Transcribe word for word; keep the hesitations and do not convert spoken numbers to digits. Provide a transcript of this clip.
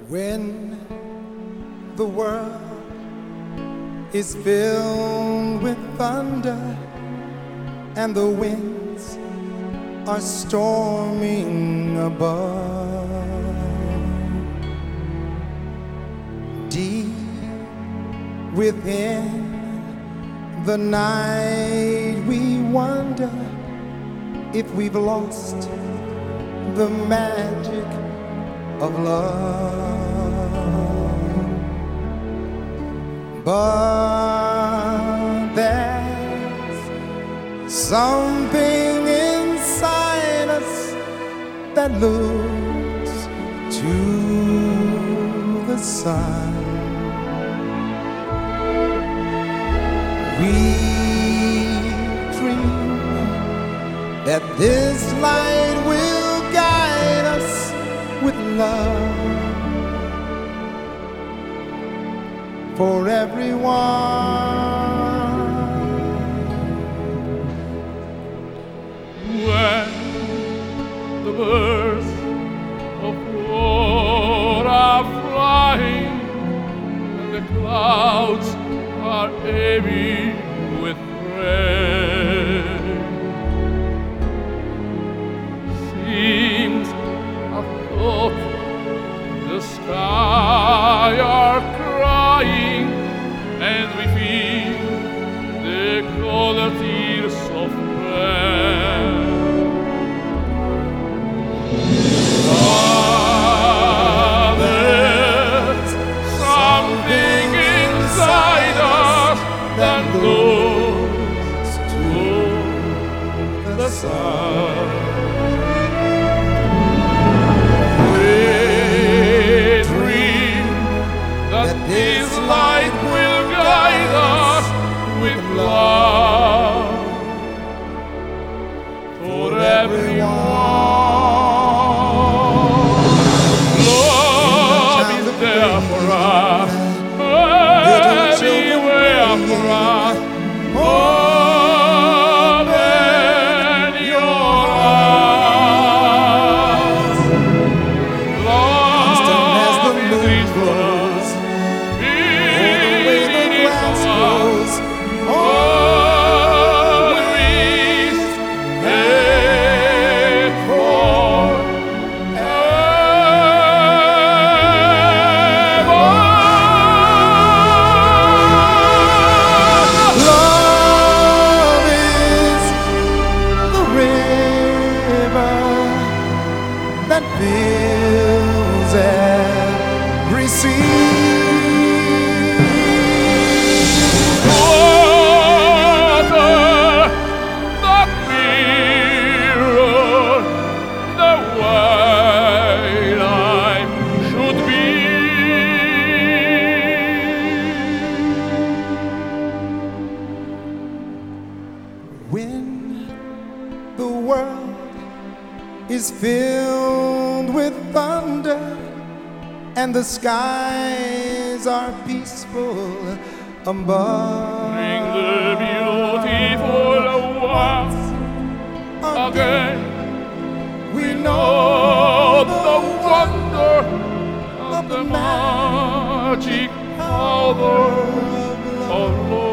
When the world is filled with thunder and the winds are storming above, deep within the night we wonder if we've lost the magic of love. But there's something inside us that looks to the sun. We dream that this light will guide us with love for everyone. When the birds of war are flying and the clouds are heavy with rain, seems I thought the sky are crying, and we feel the cold tears of rain. But there's something inside us that goes to the sun. This light will guide us with love for everyone. Love is there for us, everywhere for us, more than your eyes. Love is rich for us. That fills every sea. Water that mirror the way life should be. When the world is filled with thunder and the skies are peaceful above, Bring the beautiful ones again. We know the wonder of the magic power of love.